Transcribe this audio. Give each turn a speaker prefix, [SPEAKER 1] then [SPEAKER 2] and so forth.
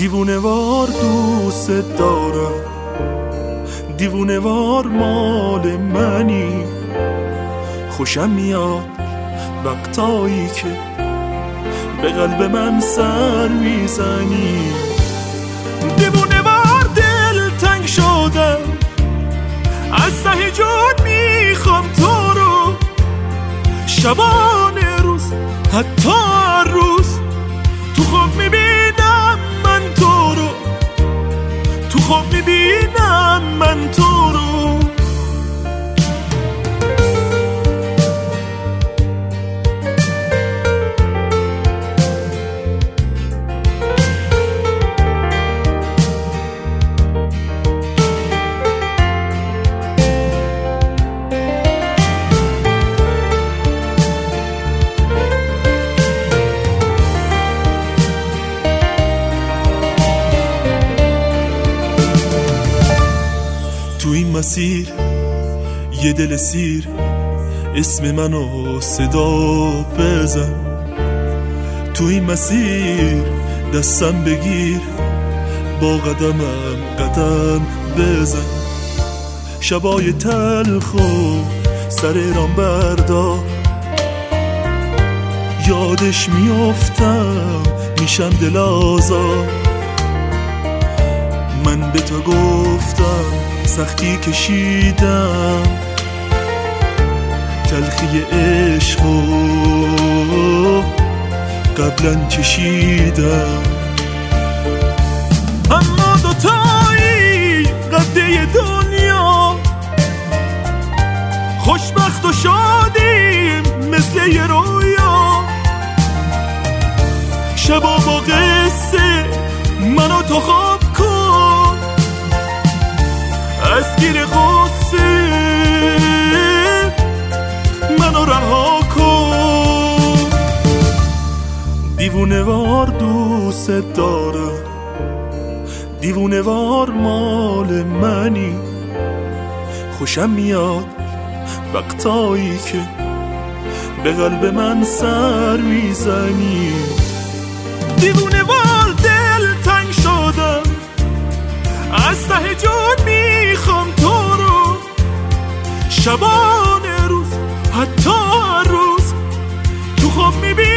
[SPEAKER 1] دیوونه وار دوست دارم، دیوونه وار مال منی. خوشم میاد وقتایی که به قلب من سر میزنی. دیوونه وار دل تنگ شدم، از ته جون میخوام تو رو. شبانه روز حتی هر روز تو خواب میبینم من تو رو، تو خواب میبینم من تو رو. تو این مسیر یه دل سیر اسم منو صدا بزن. تو این مسیر دستم بگیر، با قدمم قدم بزن. شبای تلخو سر رام بردار، یادش میافتم میشم دل آزار. من به تو گفتم سختی کشیدم، تلخی عشقو قبلا چشیدم. اما دوتایی قده دنیا، خوشبخت و شادیم مثل یه رویا. شبا با قصه منو تو خواب کن، از گیر غصه منو رها کن. دیوونه وار دوست دارم، دیوونه وار مال منی. خوشم میاد وقتایی که به قلب من سر میزنی. دیوونه وار دل تنگ شدم، از ته جون میخوام تو رو. شبانه روز حتی هر روز تو خواب میبینم